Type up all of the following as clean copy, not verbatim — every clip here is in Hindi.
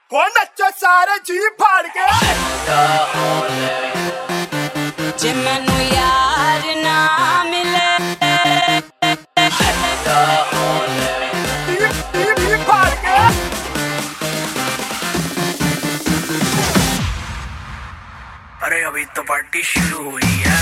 हो नच्चो सारे जी फाड़ के जे मैनू यार ना मिले जी फाड़ के। अरे अभी तो पार्टी शुरू हुई है।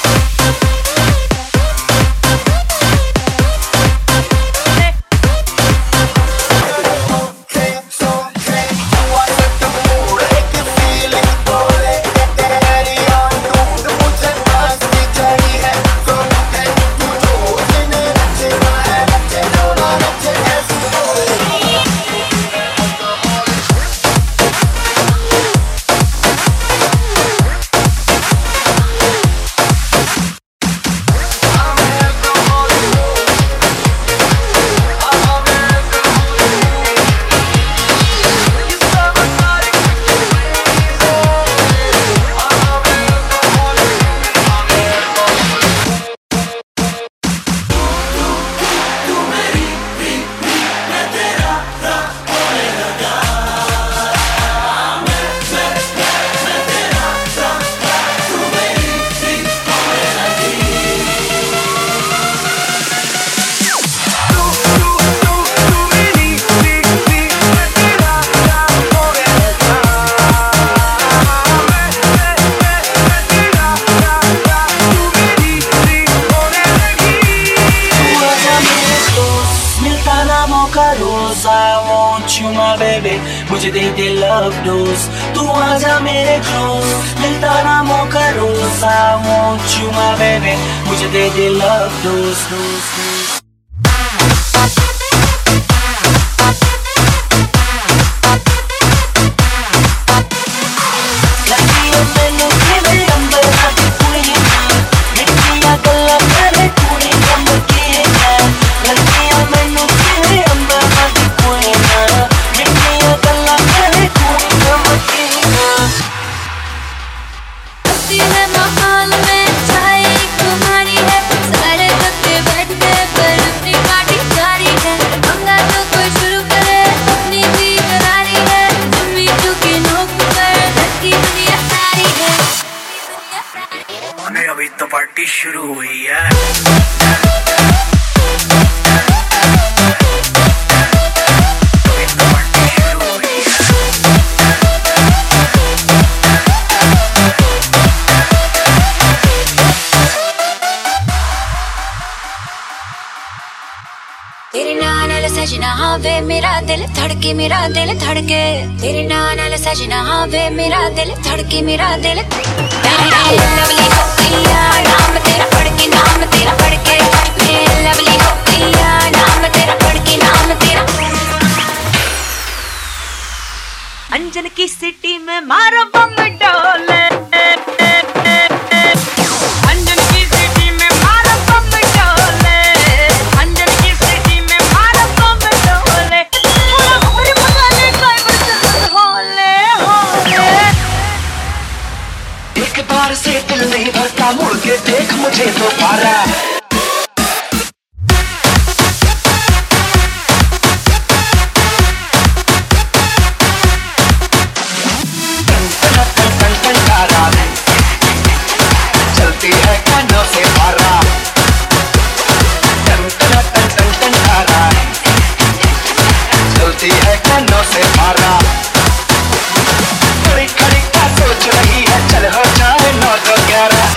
I want you my baby, मुझे दे दे love dose, तू आजा मेरे close, मिलता ना मौका रोज। I want you my baby, मुझे दे दे love dose, dose, dose। अभी तो पार्टी शुरू हुई है। तेरे नाल सजना हाँ वे मेरा दिल धड़के, मेरा दिल धड़के। तेरे नाल सजना हाँ वे मेरा दिल धड़के, मेरा दिल लवली हो गया नाम तेरा पढ़के, नाम तेरा पढ़के मैं लवली हो गया नाम तेरा पढ़के, नाम तेरा। अंजन की सिटी में मारो बम डोले, से दिल नहीं भरता, मुड़ के देख मुझे दोबारा। चलती है कानों से बारा, चलती है कानों से बारा। खड़ी खड़ी क्या सोच रही है, चल हो जाए 9 to 11।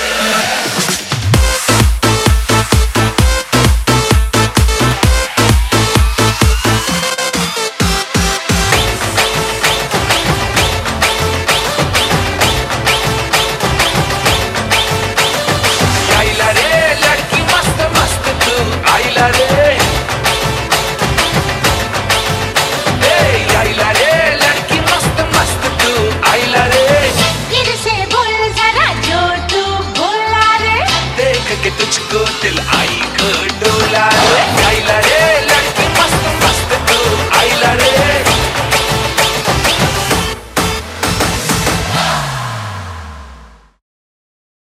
आइला रे लड़की मस्त मस्त तू, आइला रे आइला रे लड़की मस्त मस्त तू, आइला रे। दिल से बोल जरा जो तू बोला रे, देख के तुझको दिल आई को डोला रे, आइला रे।